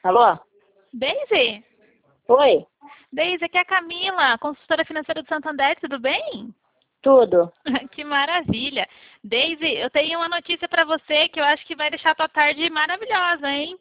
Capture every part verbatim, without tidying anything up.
Alô? Deise? Oi? Deise, aqui é a Camila, consultora financeira do Santander, tudo bem? Tudo. Que maravilha. Deise, eu tenho uma notícia para você que eu acho que vai deixar a tua tarde maravilhosa, hein?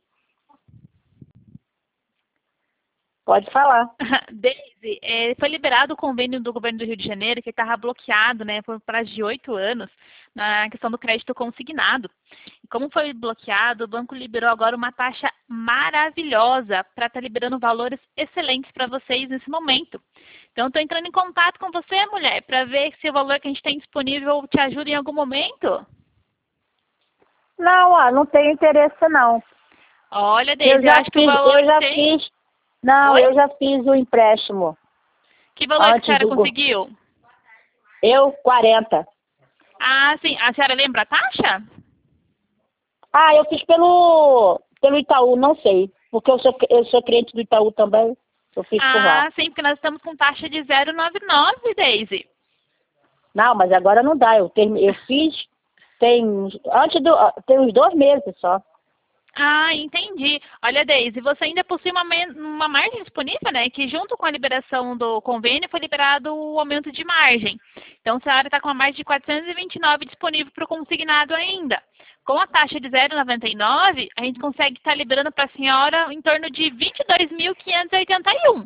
Pode falar. Deise, é, foi liberado o convênio do governo do Rio de Janeiro, que estava bloqueado, né, por prazo de oito anos, na questão do crédito consignado. E como foi bloqueado, o banco liberou agora uma taxa maravilhosa para estar liberando valores excelentes para vocês nesse momento. Então, estou entrando em contato com você, mulher, para ver se o valor que a gente tem disponível te ajuda em algum momento. Não, ó, não tenho interesse não. Olha, Deise, Eu eu, já acho que o fiz, valor eu já tem... fiz. Não, Oi? eu já fiz o empréstimo. Que valor que a Antes senhora do go- conseguiu? Eu, quarenta. Ah, sim. A senhora lembra a taxa? Ah, eu fiz pelo, pelo Itaú, não sei. Porque eu sou, eu sou cliente do Itaú também. Eu fiz por lá. Ah, sim, porque nós estamos com taxa de zero vírgula noventa e nove, Deise. Não, mas agora não dá. Eu, termi- eu fiz tem, uns- antes do, tem uns dois meses só. Ah, entendi. Olha, Deise, você ainda possui uma, men- uma margem disponível, né? Que junto com a liberação do convênio foi liberado o aumento de margem. Então, a senhora está com uma margem de quatrocentos e vinte e nove disponível para o consignado ainda. Com a taxa de zero vírgula noventa e nove, a gente consegue estar liberando para a senhora em torno de vinte e dois mil quinhentos e oitenta e um.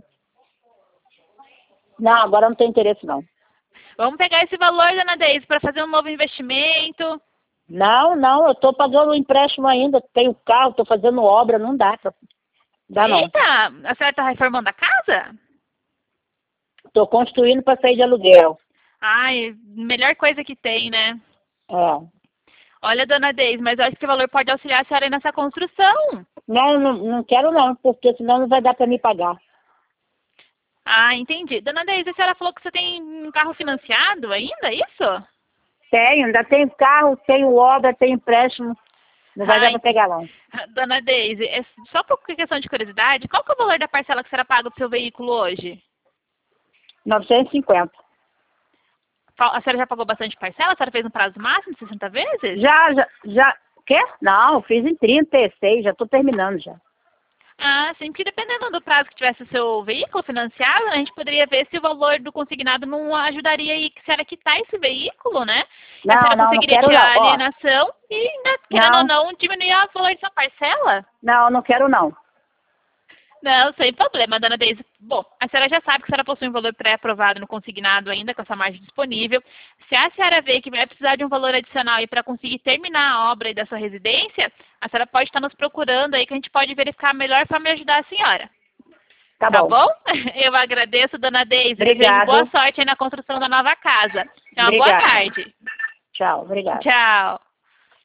Não, agora não tem interesse não. Vamos pegar esse valor, dona Deise, para fazer um novo investimento. Não, não, eu estou pagando o empréstimo ainda, tenho carro, estou fazendo obra, não dá, pra, dá não. Eita, a senhora está reformando a casa? Estou construindo para sair de aluguel. Ai, melhor coisa que tem, né? É. Olha, dona Deise, mas eu acho que esse valor pode auxiliar a senhora aí nessa construção. Não, não, não quero não, porque senão não vai dar para me pagar. Ah, entendi. Dona Deise, a senhora falou que você tem um carro financiado ainda, é isso? Tenho, ainda tenho carro, tenho obra, tenho empréstimo, não vai dar Ai, para pegar não. dona Deise, é só por questão de curiosidade, qual que é o valor da parcela que a senhora paga pro seu veículo hoje? novecentos e cinquenta. A senhora já pagou bastante parcela? A senhora fez um prazo máximo de sessenta vezes? Já, já, já, quer? Não, fiz em trinta e seis, já estou terminando já. Ah, sim, porque dependendo do prazo que tivesse o seu veículo financiado, a gente poderia ver se o valor do consignado não ajudaria aí que a senhora quitar esse veículo, né? E a Não, senhora não, não conseguiria quero tirar não, a ó. alienação e, né, querendo ou Não, não, diminuir o valor de sua parcela. não, não quero não. Não, sem problema, dona Deise. Bom, a senhora já sabe que a senhora possui um valor pré-aprovado no consignado ainda, com essa margem disponível. Se a senhora vê que vai precisar de um valor adicional aí para conseguir terminar a obra aí da sua residência, a senhora pode estar nos procurando aí que a gente pode verificar a melhor forma de ajudar a senhora. Tá Tá bom. bom? Eu agradeço, dona Deise. Desejo Obrigado. boa sorte aí na construção da nova casa. Então, uma boa Obrigada. tarde. Tchau, obrigada. Tchau.